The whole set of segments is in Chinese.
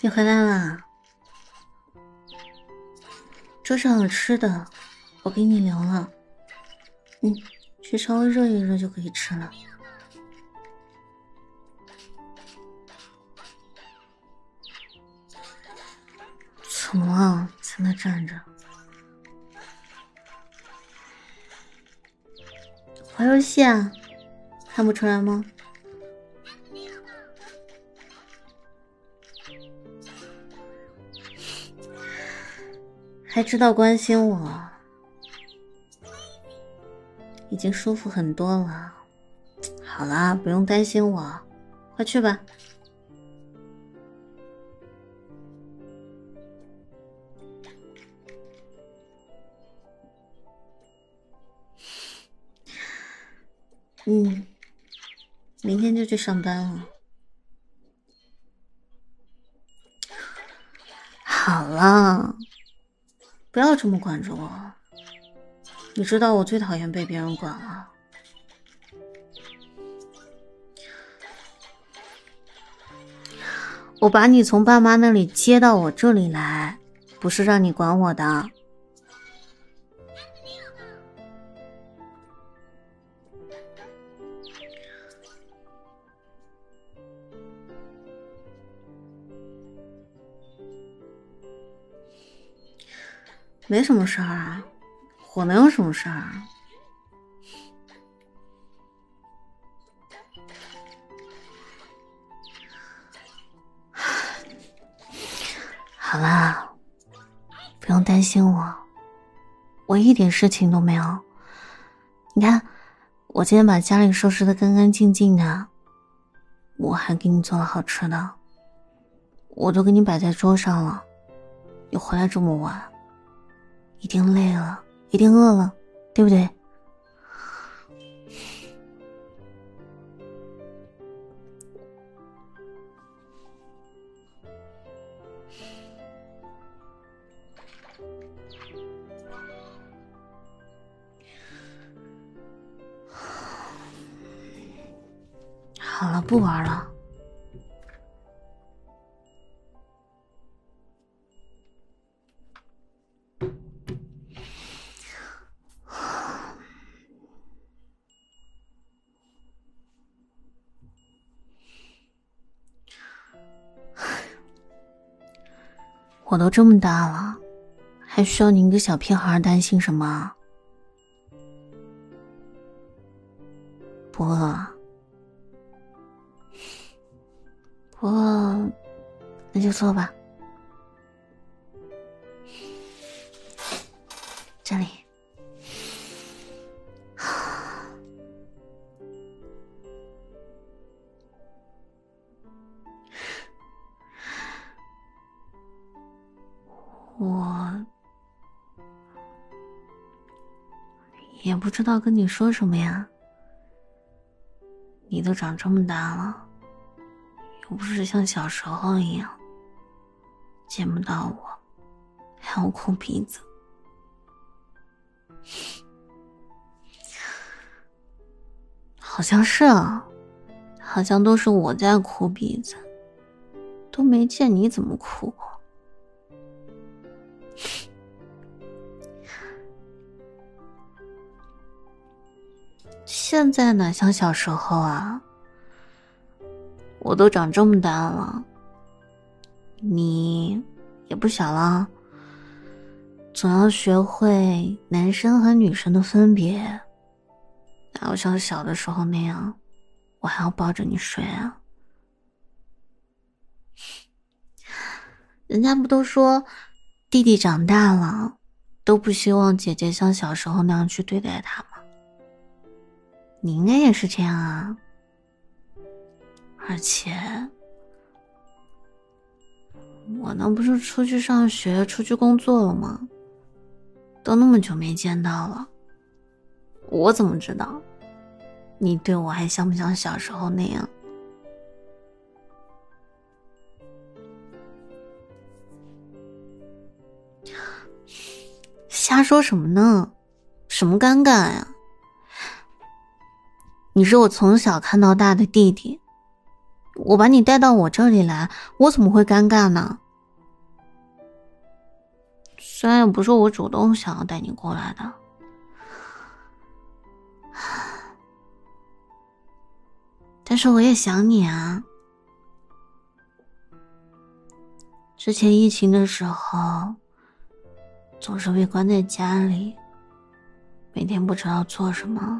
你回来啦，桌上有吃的，我给你留了。去稍微热一热就可以吃了。怎么了？在那站着玩游戏啊？看不出来吗？还知道关心我，已经舒服很多了。好啦，不用担心我，快去吧。明天就去上班了。好了，不要这么管着我。你知道我最讨厌被别人管了。我把你从爸妈那里接到我这里来，不是让你管我的。没什么事儿啊，我能有什么事儿啊？好啦，不用担心我一点事情都没有。你看，我今天把家里收拾得干干净净的，我还给你做了好吃的，我都给你摆在桌上了。你回来这么晚，一定累了，一定饿了，对不对？好了，不玩了。我都这么大了，还需要你一个小屁孩担心什么？不饿？不饿，那就坐吧。这里。我也不知道跟你说什么呀，你都长这么大了，又不是像小时候一样见不到我还要哭鼻子。好像是啊，好像都是我在哭鼻子，都没见你怎么哭过。现在哪像小时候啊，我都长这么大了，你也不小了，总要学会男生和女生的分别，哪有像小的时候那样我还要抱着你睡啊。人家不都说弟弟长大了都不希望姐姐像小时候那样去对待他吗？你应该也是这样啊。而且我那不是出去上学出去工作了吗？都那么久没见到了，我怎么知道你对我还像不像小时候那样？瞎说什么呢？什么尴尬呀？你是我从小看到大的弟弟， 我把你带到我这里来，我怎么会尴尬呢？虽然也不是我主动想要带你过来的，但是我也想你啊。之前疫情的时候，总是被关在家里，每天不知道做什么。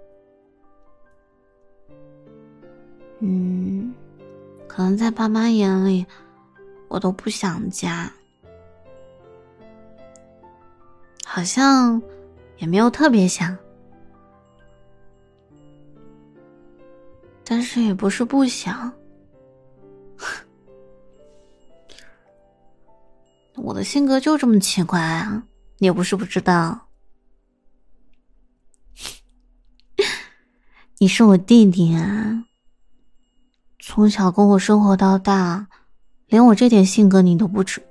可能在爸妈眼里，我都不想家，好像也没有特别想，但是也不是不想。我的性格就这么奇怪啊，你也不是不知道。你是我弟弟啊，从小跟我生活到大，连我这点性格你都不知。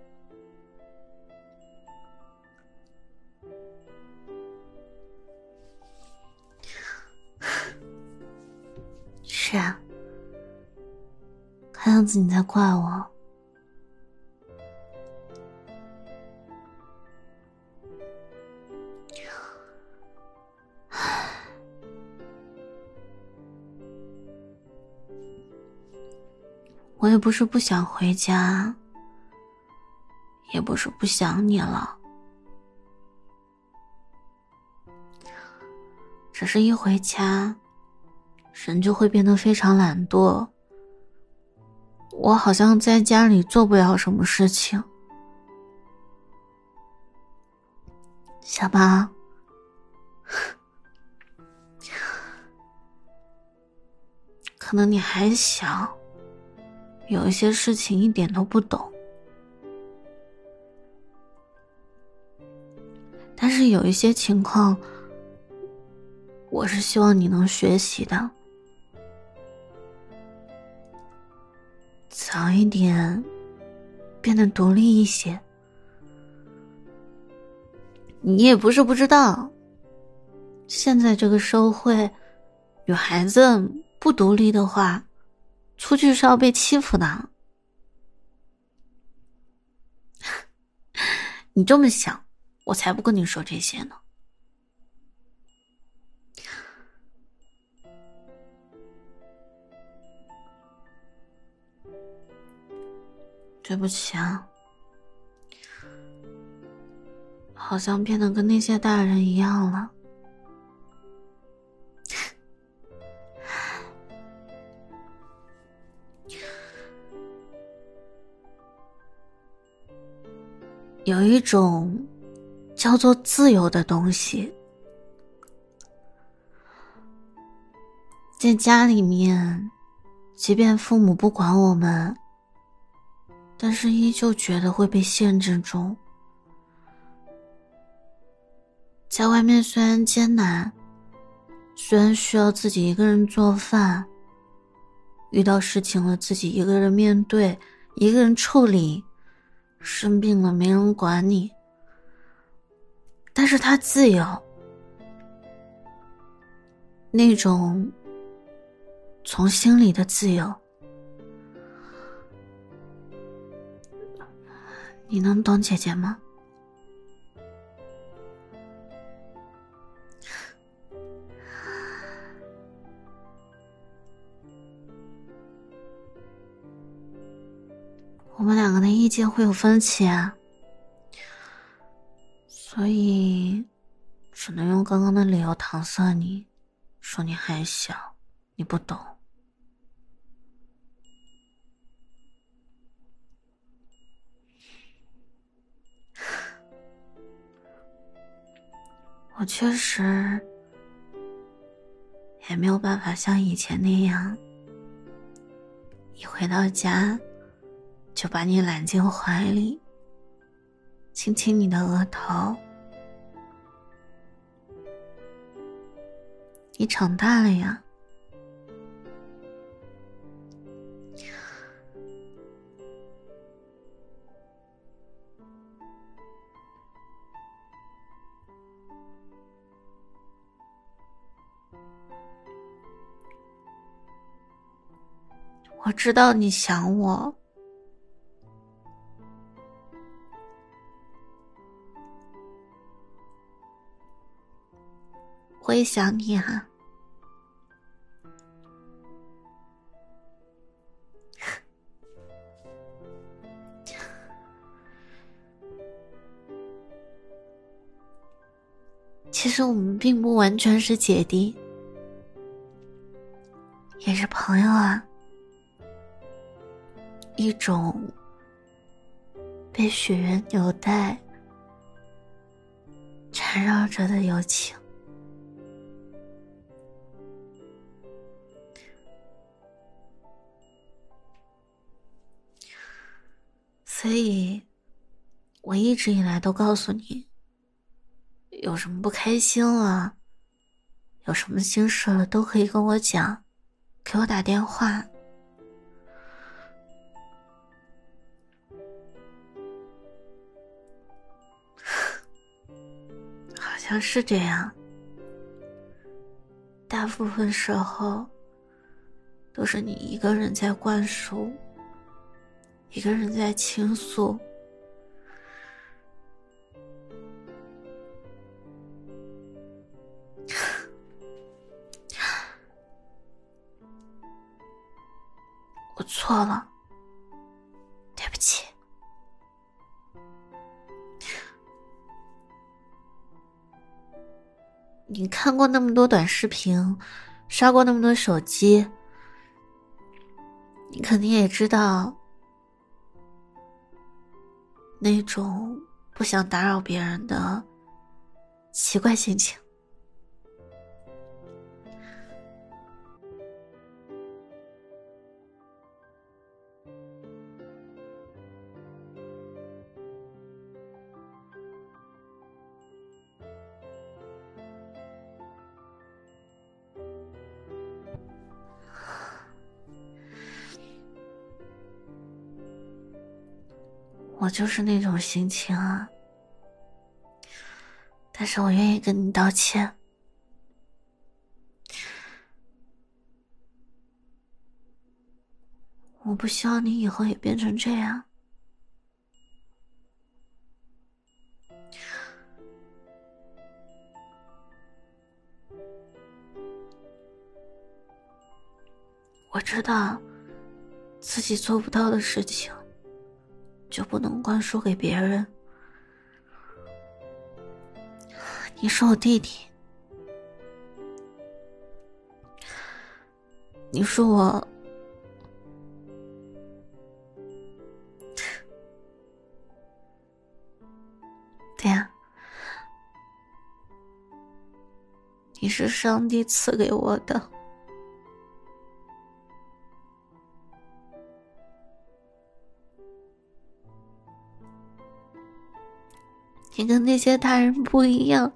是啊，看样子你在怪我。我也不是不想回家，也不是不想你了，只是一回家，人就会变得非常懒惰。我好像在家里做不了什么事情。小宝，可能你还小，有一些事情一点都不懂，但是有一些情况，我是希望你能学习的。早一点变得独立一些。你也不是不知道，现在这个社会，女孩子不独立的话，出去是要被欺负的。你这么想，我才不跟你说这些呢。对不起啊，好像变得跟那些大人一样了。有一种叫做自由的东西，在家里面，即便父母不管我们，但是依旧觉得会被限制住。在外面虽然艰难，虽然需要自己一个人做饭，遇到事情了自己一个人面对，一个人处理，生病了没人管你，但是他自由，那种从心里的自由，你能懂姐姐吗？我们两个的意见会有分歧啊，所以只能用刚刚的理由搪塞你，说你还小，你不懂。我确实也没有办法像以前那样，一回到家就把你揽进怀里，亲亲你的额头。你长大了呀，我我知道你想我，我也想你啊。其实我们并不完全是姐弟，也是朋友啊。一种被血缘纽带缠绕着的友情。所以我一直以来都告诉你，有什么不开心了，有什么心事了，都可以跟我讲，给我打电话。好像是这样，大部分时候都是你一个人在灌输，一个人在倾诉。我错了，对不起。你看过那么多短视频，刷过那么多手机，你肯定也知道那种不想打扰别人的奇怪心情。我就是那种心情啊，但是我愿意跟你道歉。我不希望你以后也变成这样。我知道自己做不到的事情就不能灌输给别人。你是我弟弟，你是我对呀，你是上帝赐给我的。你跟那些大人不一样。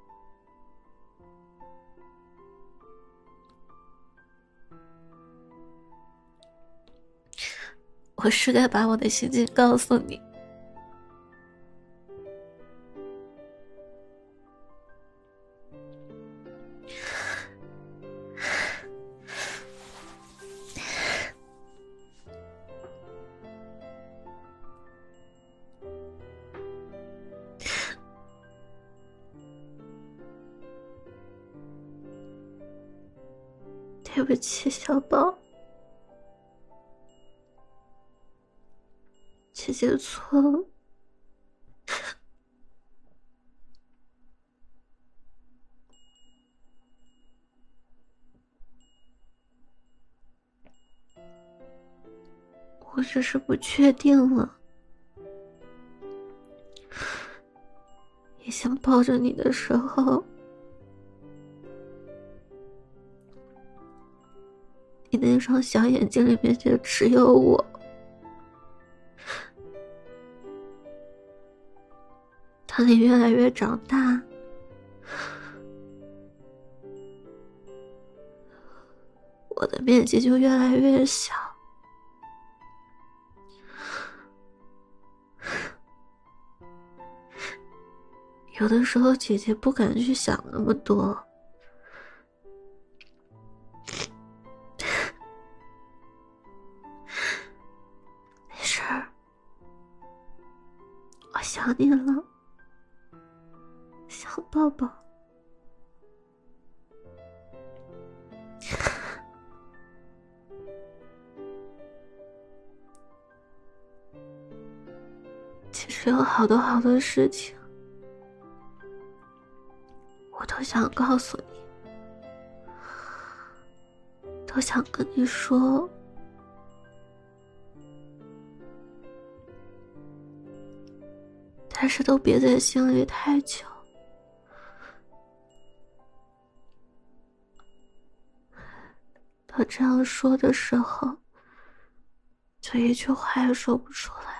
我是该把我的心情告诉你。对不起，小宝，姐姐错了。我只是不确定了，也想抱着你的时候，你那双小眼睛里面就只有我。当你越来越长大，我的面积就越来越小。有的时候姐姐不敢去想那么多， 想你了，想抱抱。其实有好多好多事情，我都想告诉你，都想跟你说，但是都憋在心里太久。他这样说的时候，就一句话也说不出来，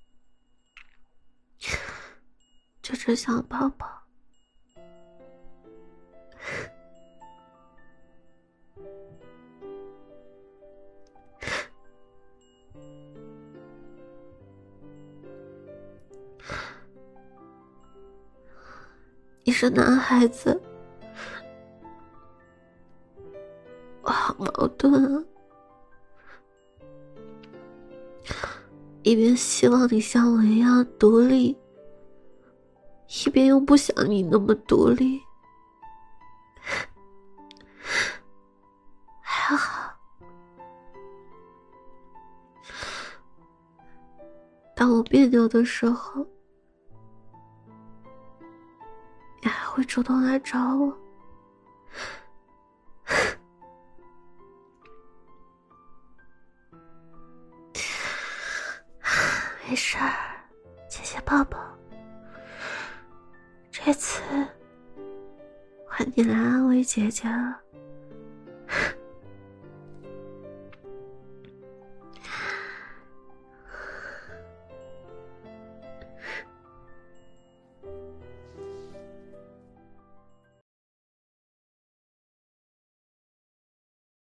就只想抱抱。你是男孩子，我好矛盾啊。一边希望你像我一样独立，一边又不想你那么独立。还好，当我别扭的时候，你还会主动来找我。没事儿，姐姐抱抱。这次换你来安慰姐姐了。